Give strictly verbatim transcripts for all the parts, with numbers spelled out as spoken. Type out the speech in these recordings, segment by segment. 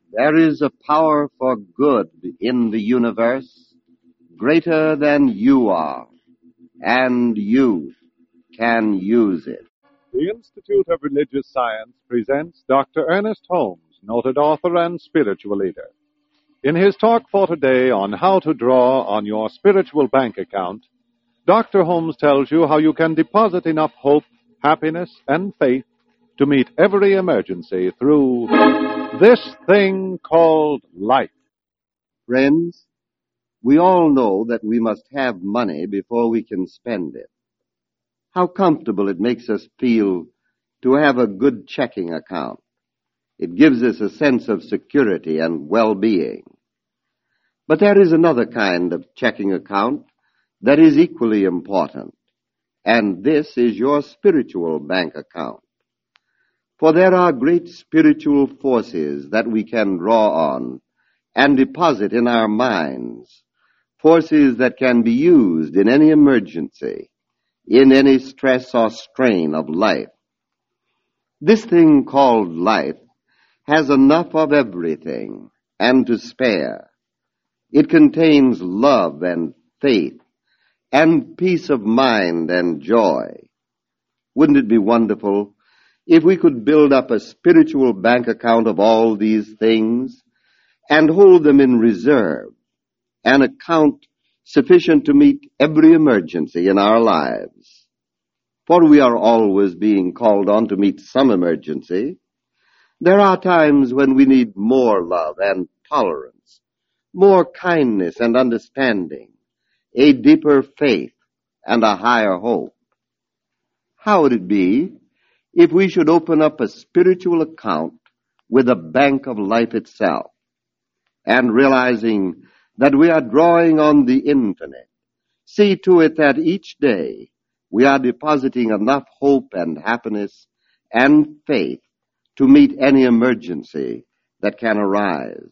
There is a power for good in the universe greater than you are, and you can use it. The Institute of Religious Science presents Doctor Ernest Holmes, noted author and spiritual leader. In his talk for today on how to draw on your spiritual bank account, Doctor Holmes tells you how you can deposit enough hope, happiness, and faith to meet every emergency through this thing called life. Friends, we all know that we must have money before we can spend it. How comfortable it makes us feel to have a good checking account. It gives us a sense of security and well-being. But there is another kind of checking account that is equally important, and this is your spiritual bank account. For there are great spiritual forces that we can draw on and deposit in our minds, forces that can be used in any emergency, in any stress or strain of life. This thing called life has enough of everything and to spare. It contains love and faith and peace of mind and joy. Wouldn't it be wonderful if we could build up a spiritual bank account of all these things and hold them in reserve, an account sufficient to meet every emergency in our lives? For we are always being called on to meet some emergency. There are times when we need more love and tolerance, more kindness and understanding, a deeper faith and a higher hope. How would it be if we should open up a spiritual account with the bank of life itself, and realizing that we are drawing on the infinite, see to it that each day we are depositing enough hope and happiness and faith to meet any emergency that can arise?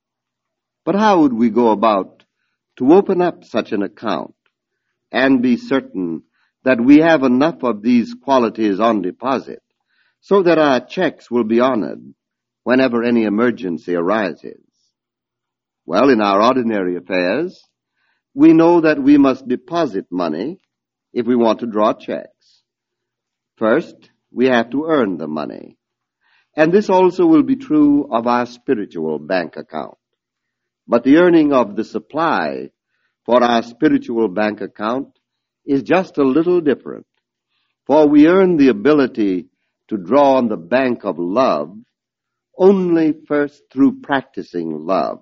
But how would we go about to open up such an account and be certain that we have enough of these qualities on deposit so that our checks will be honored whenever any emergency arises? Well, in our ordinary affairs, we know that we must deposit money if we want to draw checks. First, we have to earn the money. And this also will be true of our spiritual bank account. But the earning of the supply for our spiritual bank account is just a little different. For we earn the ability to draw on the bank of love only first through practicing love.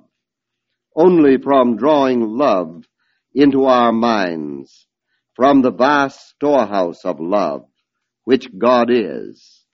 Only from drawing love into our minds, from the vast storehouse of love, which God is.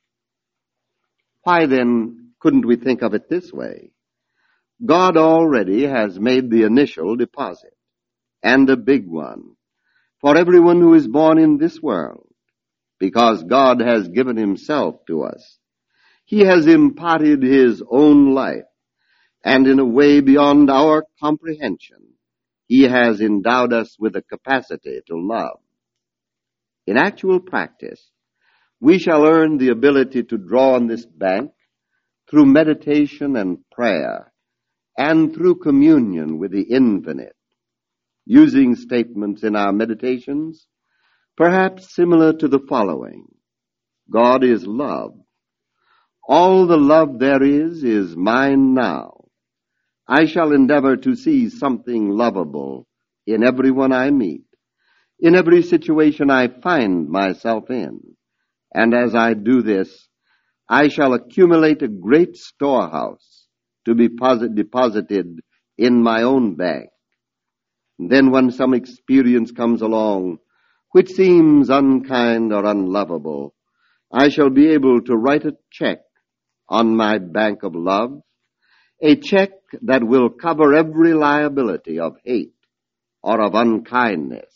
Why then couldn't we think of it this way? God already has made the initial deposit, and a big one, for everyone who is born in this world, because God has given himself to us. He has imparted his own life, and in a way beyond our comprehension, he has endowed us with a capacity to love. In actual practice, we shall earn the ability to draw on this bank through meditation and prayer, and through communion with the infinite, using statements in our meditations, perhaps similar to the following: God is love. All the love there is is mine now. I shall endeavor to see something lovable in everyone I meet, in every situation I find myself in. And as I do this, I shall accumulate a great storehouse to be posit- deposited in my own bank. And then when some experience comes along which seems unkind or unlovable, I shall be able to write a check on my bank of love, a check that will cover every liability of hate or of unkindness.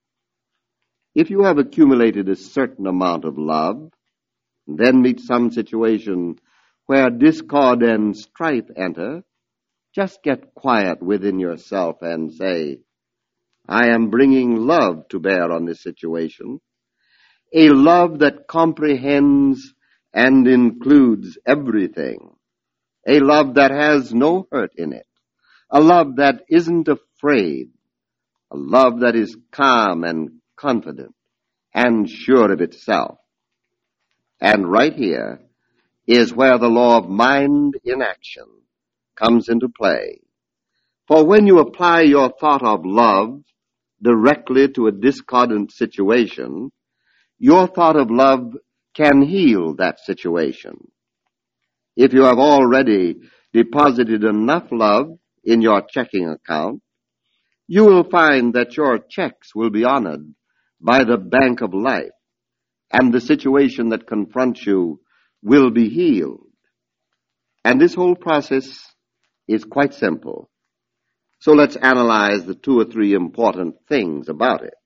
If you have accumulated a certain amount of love, then meet some situation where discord and strife enter, just get quiet within yourself and say, I am bringing love to bear on this situation, a love that comprehends and includes everything, a love that has no hurt in it, a love that isn't afraid, a love that is calm and confident and sure of itself. And right here is where the law of mind in action comes into play. For when you apply your thought of love directly to a discordant situation, your thought of love can heal that situation. If you have already deposited enough love in your checking account, you will find that your checks will be honored by the bank of life, and the situation that confronts you will be healed. And this whole process is quite simple. So let's analyze the two or three important things about it.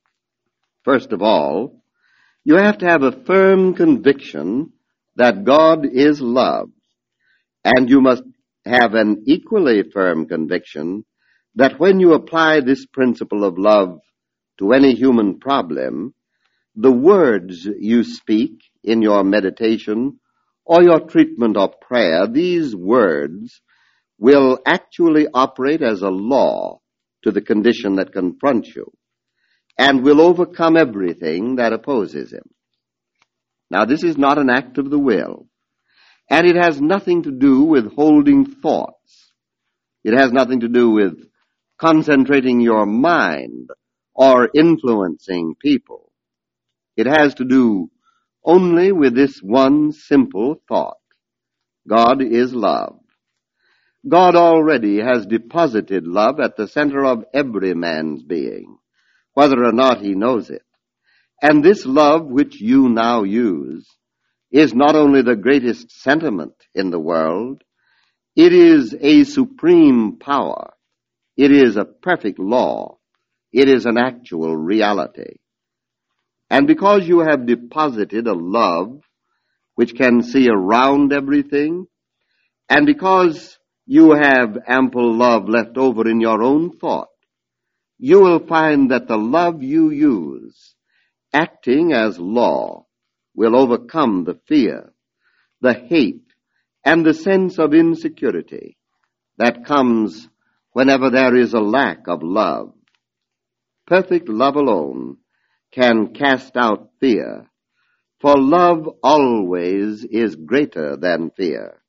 First of all, you have to have a firm conviction that God is love, and you must have an equally firm conviction that when you apply this principle of love to any human problem, the words you speak in your meditation or your treatment or prayer, these words will actually operate as a law to the condition that confronts you and will overcome everything that opposes him. Now, this is not an act of the will, and it has nothing to do with holding thoughts. It has nothing to do with concentrating your mind or influencing people. It has to do only with this one simple thought. God is love. God already has deposited love at the center of every man's being, whether or not he knows it. And this love which you now use is not only the greatest sentiment in the world, it is a supreme power. It is a perfect law. It is an actual reality. And because you have deposited a love which can see around everything, and because you have ample love left over in your own thought, you will find that the love you use, acting as law, will overcome the fear, the hate, and the sense of insecurity that comes whenever there is a lack of love. Perfect love alone can cast out fear, for love always is greater than fear.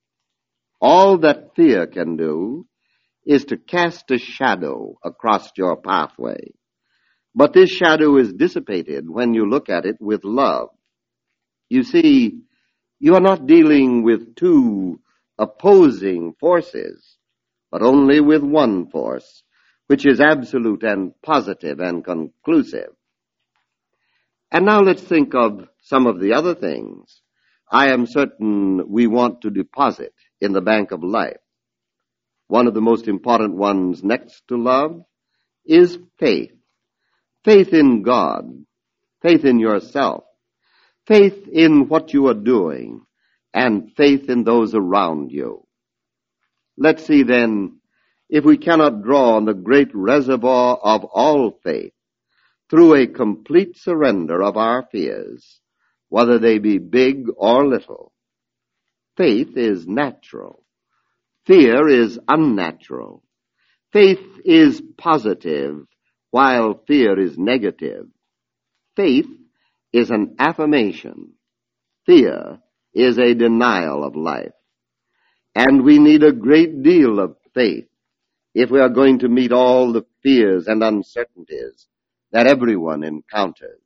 All that fear can do is to cast a shadow across your pathway. But this shadow is dissipated when you look at it with love. You see, you are not dealing with two opposing forces, but only with one force, which is absolute and positive and conclusive. And now let's think of some of the other things I am certain we want to deposit in the bank of life. One of the most important ones next to love is faith. Faith in God, faith in yourself, faith in what you are doing, and faith in those around you. Let's see then if we cannot draw on the great reservoir of all faith through a complete surrender of our fears, whether they be big or little. Faith is natural. Fear is unnatural. Faith is positive, while fear is negative. Faith is an affirmation. Fear is a denial of life. And we need a great deal of faith if we are going to meet all the fears and uncertainties that everyone encounters.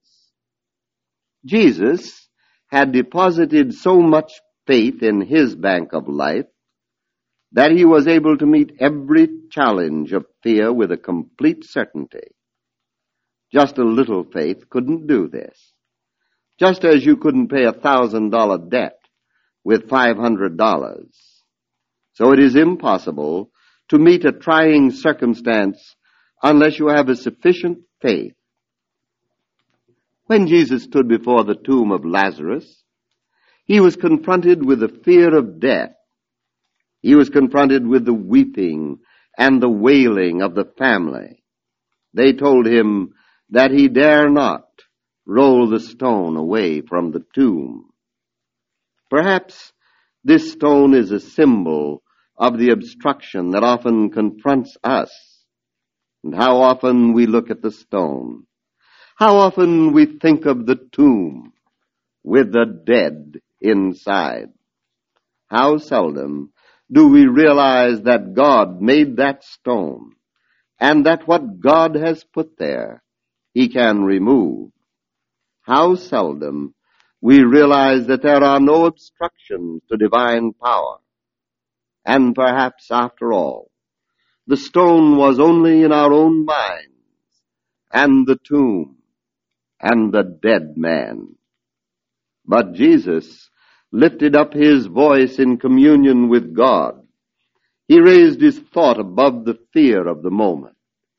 Jesus had deposited so much faith in his bank of life that he was able to meet every challenge of fear with a complete certainty. Just a little faith couldn't do this. Just as you couldn't pay a thousand dollar debt with five hundred dollars. So it is impossible to meet a trying circumstance unless you have a sufficient faith. When Jesus stood before the tomb of Lazarus, he was confronted with the fear of death. He was confronted with the weeping and the wailing of the family. They told him that he dare not roll the stone away from the tomb. Perhaps This stone is a symbol of the obstruction that often confronts us. And how often we look at the stone. How often we think of the tomb with the dead inside. How seldom do we realize that God made that stone, and that what God has put there, He can remove. How seldom we realize that there are no obstructions to divine power. And perhaps, after all, the stone was only in our own minds, and the tomb, and the dead man. But Jesus lifted up His voice in communion with God. He raised His thought above the fear of the moment.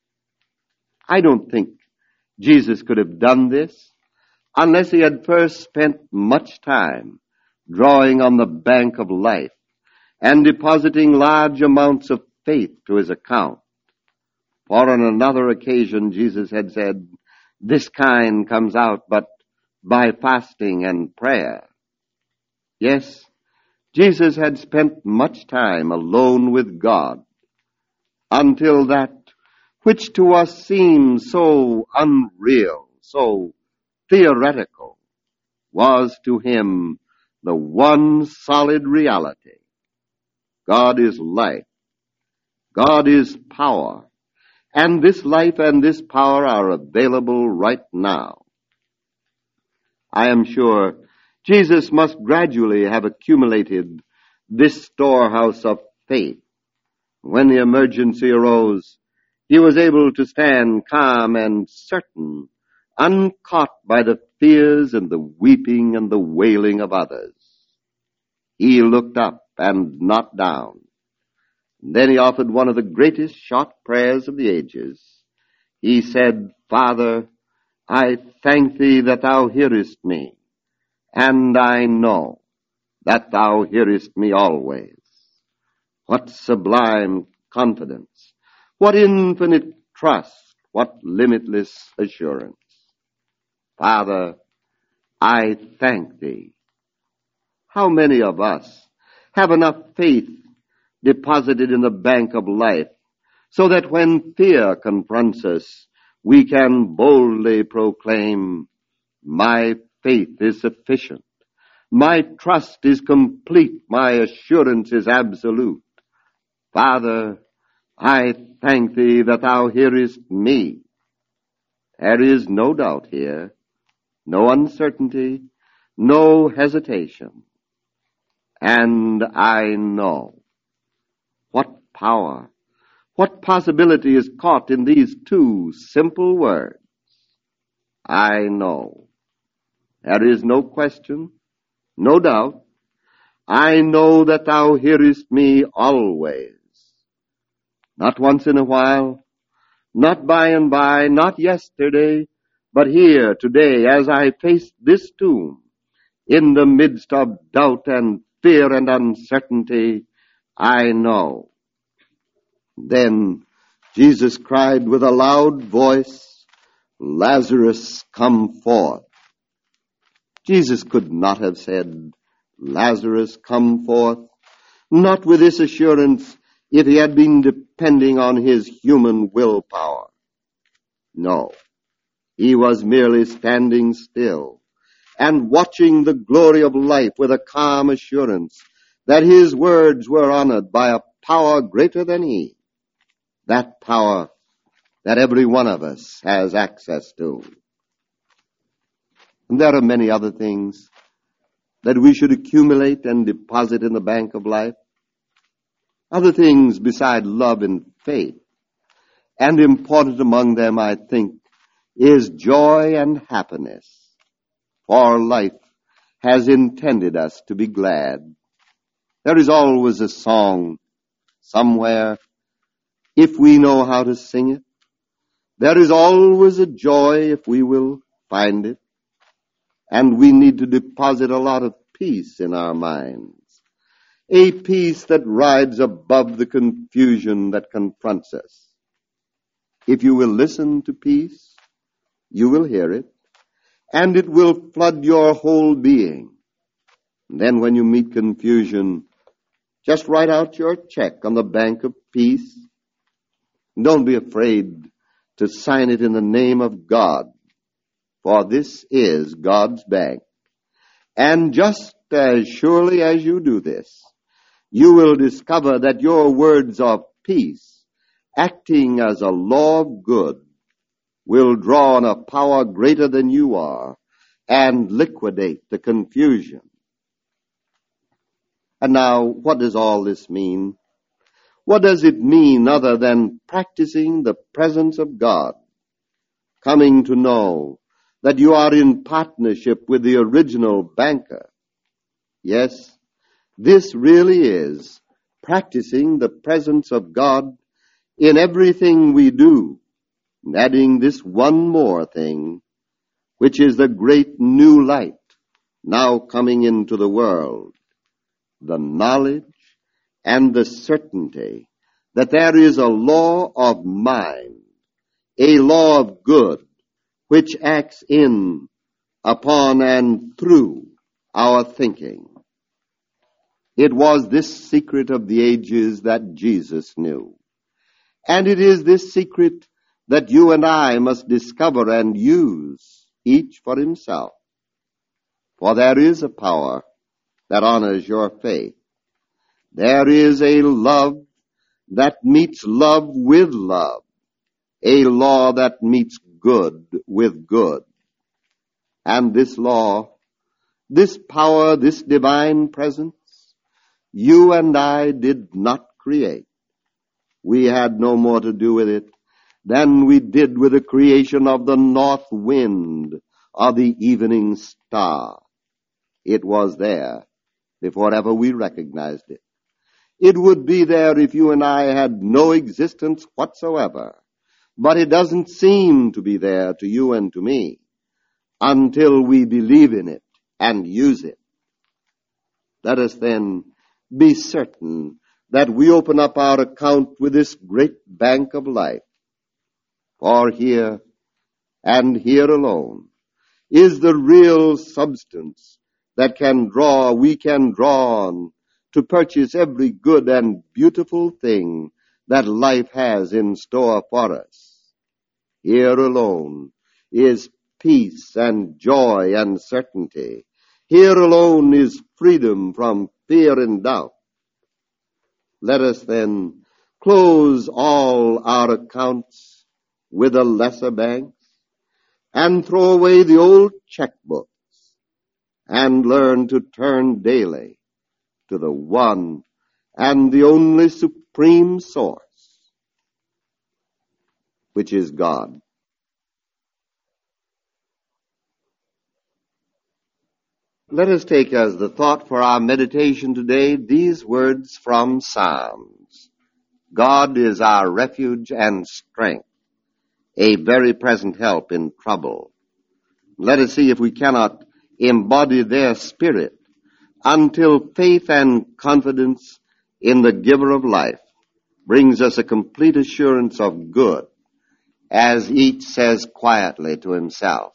I don't think Jesus could have done this unless He had first spent much time drawing on the bank of life and depositing large amounts of faith to His account. For on another occasion Jesus had said, "This kind comes out but by fasting and prayer." Yes, Jesus had spent much time alone with God until that which to us seems so unreal, so theoretical, was to Him the one solid reality. God is life. God is power. And this life and this power are available right now. I am sure Jesus must gradually have accumulated this storehouse of faith. When the emergency arose, He was able to stand calm and certain, uncaught by the fears and the weeping and the wailing of others. He looked up and not down. Then He offered one of the greatest short prayers of the ages. He said, "Father, I thank Thee that Thou hearest me, and I know that Thou hearest me always." What sublime confidence, what infinite trust, what limitless assurance. Father, I thank Thee. How many of us have enough faith deposited in the bank of life so that when fear confronts us, we can boldly proclaim, "My faith is sufficient. My trust is complete. My assurance is absolute. Father, I thank Thee that Thou hearest me." There is no doubt here, no uncertainty, no hesitation. And I know. What power, what possibility is caught in these two simple words? I know. There is no question, no doubt. I know that Thou hearest me always. Not once in a while, not by and by, not yesterday, but here, today, as I face this tomb, in the midst of doubt and fear and uncertainty, I know. Then Jesus cried with a loud voice, "Lazarus, come forth." Jesus could not have said, "Lazarus, come forth," not with this assurance if He had been depending on His human willpower. No, He was merely standing still and watching the glory of life with a calm assurance that His words were honored by a power greater than He, that power that every one of us has access to. And there are many other things that we should accumulate and deposit in the bank of life, other things beside love and faith. And important among them, I think, is joy and happiness. For life has intended us to be glad. There is always a song somewhere, if we know how to sing it. There is always a joy if we will find it. And we need to deposit a lot of peace in our minds. A peace that rides above the confusion that confronts us. If you will listen to peace, you will hear it, and it will flood your whole being. And then when you meet confusion, just write out your check on the Bank of Peace. Don't be afraid to sign it in the name of God, for this is God's bank. And just as surely as you do this, you will discover that your words of peace, acting as a law of good, will draw on a power greater than you are and liquidate the confusion. And now, what does all this mean? What does it mean other than practicing the presence of God, coming to know that you are in partnership with the original banker? Yes, this really is practicing the presence of God in everything we do, and adding this one more thing, which is the great new light now coming into the world, the knowledge and the certainty that there is a law of mind, a law of good, which acts in, upon, and through our thinking. It was this secret of the ages that Jesus knew. And it is this secret that you and I must discover and use, each for himself. For there is a power that honors your faith. There is a love that meets love with love, a law that meets good with good. And this law, this power, this divine presence, you and I did not create. We had no more to do with it than we did with the creation of the north wind or the evening star. It was there before ever we recognized it. It would be there if you and I had no existence whatsoever, but it doesn't seem to be there to you and to me until we believe in it and use it. Let us then be certain that we open up our account with this great bank of life. For here, and here alone, is the real substance that can draw, we can draw on to purchase every good and beautiful thing that life has in store for us. Here alone is peace and joy and certainty. Here alone is freedom from fear and doubt. Let us then close all our accounts with the lesser banks and throw away the old checkbooks and learn to turn daily to the one and the only supreme source, which is God. Let us take as the thought for our meditation today these words from Psalms. God is our refuge and strength, a very present help in trouble. Let us see if we cannot embody their spirit until faith and confidence in the giver of life brings us a complete assurance of good, as each says quietly to himself.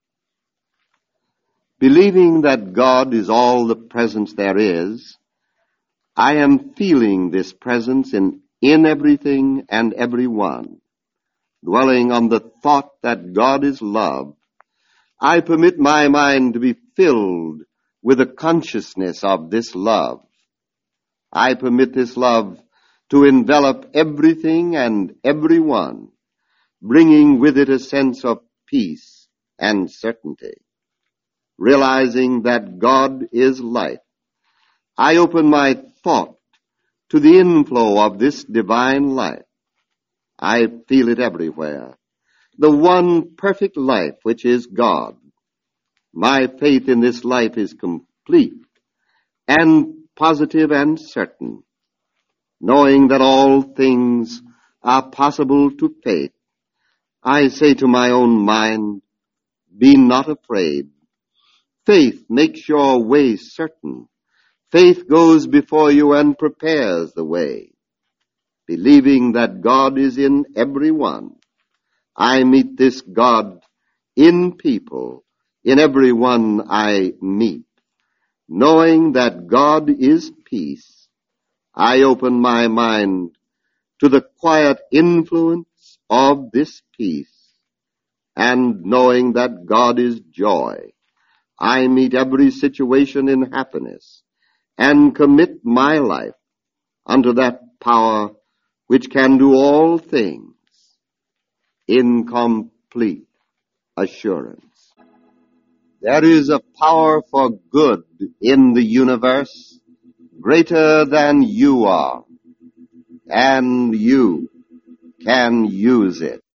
Believing that God is all the presence there is, I am feeling this presence in, in everything and everyone. Dwelling on the thought that God is love, I permit my mind to be filled with the consciousness of this love. I permit this love to envelop everything and everyone, bringing with it a sense of peace and certainty. Realizing that God is life, I open my thought to the inflow of this divine life. I feel it everywhere, the one perfect life which is God. My faith in this life is complete and positive and certain. Knowing that all things are possible to faith, I say to my own mind, be not afraid. Faith makes your way certain. Faith goes before you and prepares the way. Believing that God is in everyone, I meet this God in people, in everyone I meet. Knowing that God is peace, I open my mind to the quiet influence of this peace. And knowing that God is joy, I meet every situation in happiness and commit my life unto that power which can do all things in complete assurance. There is a power for good in the universe greater than you are, and you can use it.